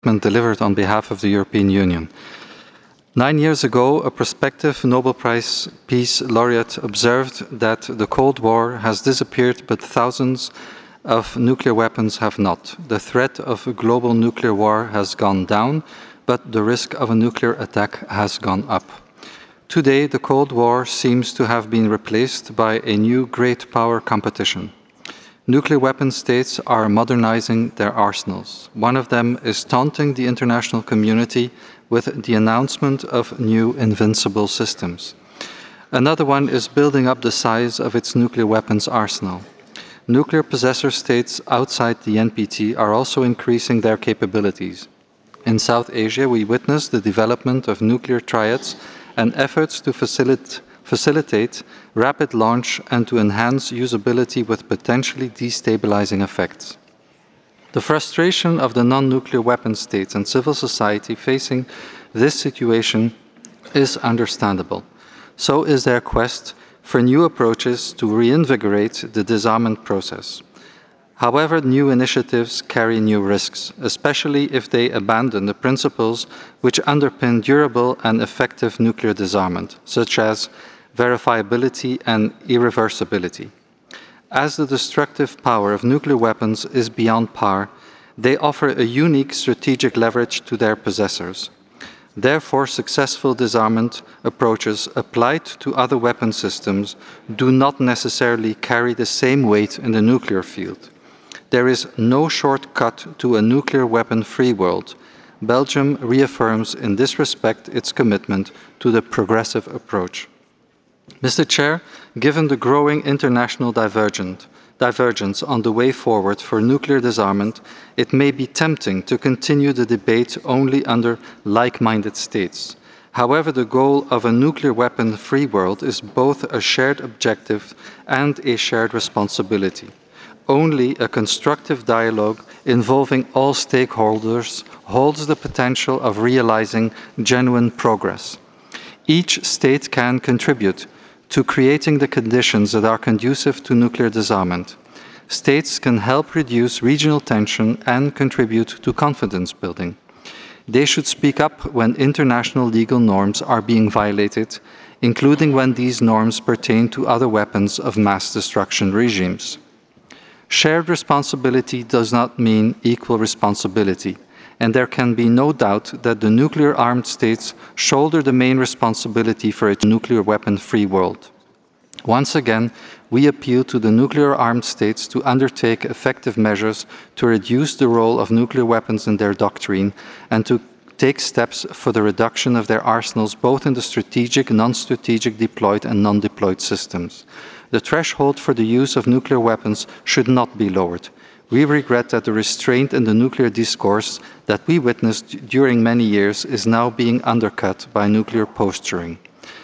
delivered on behalf of the European Union. 9 years ago, a prospective Nobel Prize Peace Laureate observed that the Cold War has disappeared, but thousands of nuclear weapons have not. The threat of a global nuclear war has gone down, but the risk of a nuclear attack has gone up. Today, the Cold War seems to have been replaced by a new great power competition. Nuclear weapon states are modernizing their arsenals. One of them is taunting the international community with the announcement of new invincible systems. Another one is building up the size of its nuclear weapons arsenal. Nuclear possessor states outside the NPT are also increasing their capabilities. In South Asia, we witness the development of nuclear triads and efforts to facilitate rapid launch and to enhance usability with potentially destabilizing effects. The frustration of the non-nuclear weapon states and civil society facing this situation is understandable. So is their quest for new approaches to reinvigorate the disarmament process. However, new initiatives carry new risks, especially if they abandon the principles which underpin durable and effective nuclear disarmament, such as verifiability and irreversibility. As the destructive power of nuclear weapons is beyond par, they offer a unique strategic leverage to their possessors. Therefore, successful disarmament approaches applied to other weapon systems do not necessarily carry the same weight in the nuclear field. There is no shortcut to a nuclear weapon-free world. Belgium reaffirms in this respect its commitment to the progressive approach. Mr. Chair, given the growing international divergence on the way forward for nuclear disarmament, it may be tempting to continue the debate only under like-minded states. However, the goal of a nuclear weapon-free world is both a shared objective and a shared responsibility. Only a constructive dialogue involving all stakeholders holds the potential of realizing genuine progress. Each state can contribute to creating the conditions that are conducive to nuclear disarmament. States can help reduce regional tension and contribute to confidence building. They should speak up when international legal norms are being violated, including when these norms pertain to other weapons of mass destruction regimes. Shared responsibility does not mean equal responsibility, and there can be no doubt that the nuclear-armed states shoulder the main responsibility for a nuclear weapon-free world. Once again, we appeal to the nuclear-armed states to undertake effective measures to reduce the role of nuclear weapons in their doctrine and to take steps for the reduction of their arsenals both in the strategic, non-strategic, deployed and non-deployed systems. The threshold for the use of nuclear weapons should not be lowered. We regret that the restraint in the nuclear discourse that we witnessed during many years is now being undercut by nuclear posturing.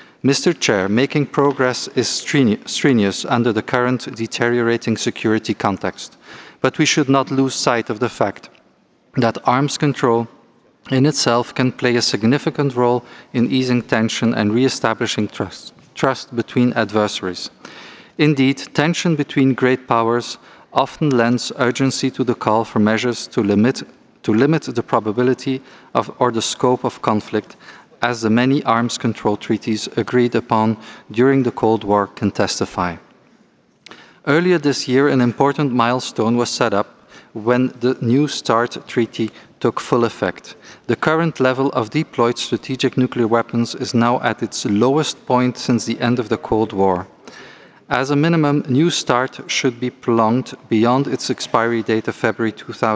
Mr. Chair, making progress is strenuous under the current deteriorating security context, but we should not lose sight of the fact that arms control in itself can play a significant role in easing tension and re-establishing trust between adversaries. Indeed, tension between great powers often lends urgency to the call for measures to limit the probability of or the scope of conflict, as the many arms control treaties agreed upon during the Cold War can testify. Earlier this year, an important milestone was set up when the New START Treaty took full effect. The current level of deployed strategic nuclear weapons is now at its lowest point since the end of the Cold War. As a minimum, New START should be prolonged beyond its expiry date of February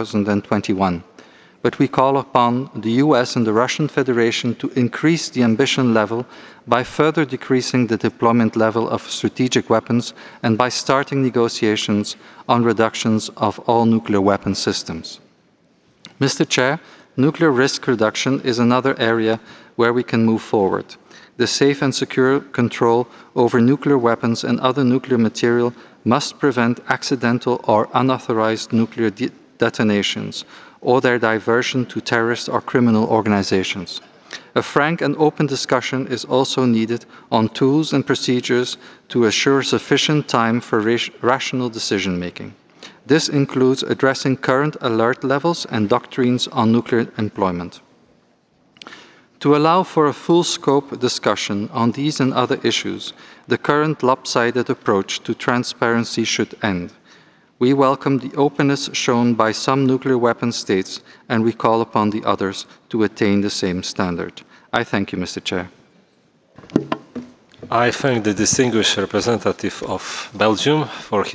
2021. But we call upon the US and the Russian Federation to increase the ambition level by further decreasing the deployment level of strategic weapons and by starting negotiations on reductions of all nuclear weapon systems. Mr. Chair, nuclear risk reduction is another area where we can move forward. The safe and secure control over nuclear weapons and other nuclear material must prevent accidental or unauthorized nuclear detonations or their diversion to terrorist or criminal organizations. A frank and open discussion is also needed on tools and procedures to assure sufficient time for rational decision-making. This includes addressing current alert levels and doctrines on nuclear employment. To allow for a full-scope discussion on these and other issues, the current lopsided approach to transparency should end. We welcome the openness shown by some nuclear weapon states, and we call upon the others to attain the same standard. I thank you, Mr. Chair. I thank the distinguished representative of Belgium for his